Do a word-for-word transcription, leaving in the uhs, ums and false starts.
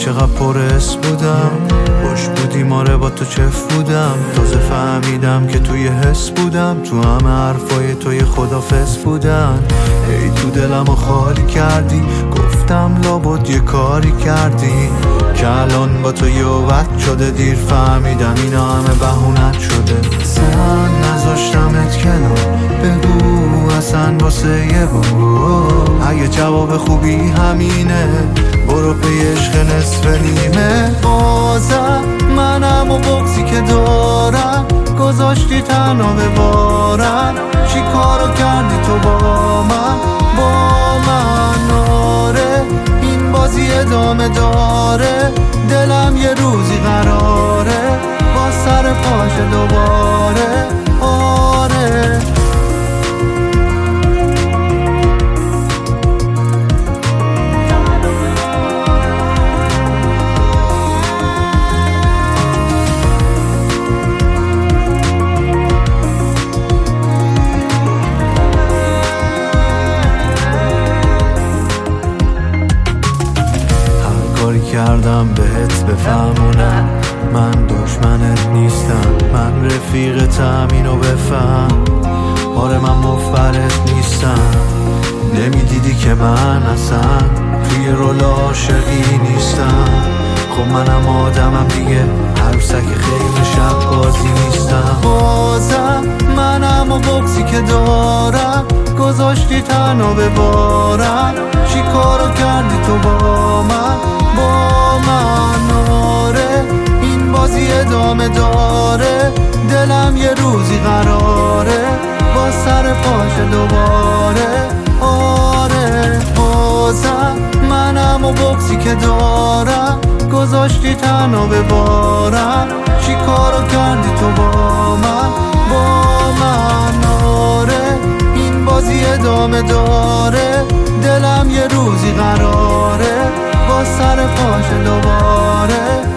چقدر پرس بودم، خوش بودی ماره با تو چف بودم. تازه فهمیدم که توی حس بودم، تو همه حرفای توی خدافظ بودن. ای تو دلمو خالی کردی، گفتم لابد یه کاری کردی که الان با تو یووت شده. دیر فهمیدم اینا همه بهونت شده. سن نذاشتمت کنار، بگو اصلا واسه یه بار اگه جواب خوبی همینه برو پی عشق نصف نیمه. بازم منم و بغضی که دارم گذاشتی تنها ببارم. چی کارو کردی تو با من با من؟ آره این بازی ادامه داره، دلم یه روزی قراره با سر پاش دوباره. آره کردم بهت بفهمونم من دشمنت نیستم، من رفیقتم اینو بفهم. آره من مفبرت نیستم، نمیدیدی که من اصلا توی رول عاشقی نیستم. خب منم آدمم دیگه، عروسک خیلی شب بازی نیستم. بازم منم و بغضی که دارم گذاشتی تنها ببارم. چی کارو کردی تو با من با من؟ آره این بازی ادامه داره، دلم یه روزی قراره با سر پاش دوباره. آره بازم منم و بغضی که دارم گذاشتی تنها ببارم. چی کارو کردی تو با من با من؟ آره این بازی ادامه داره، دلم یه روزی قراره با سر پاش دوباره.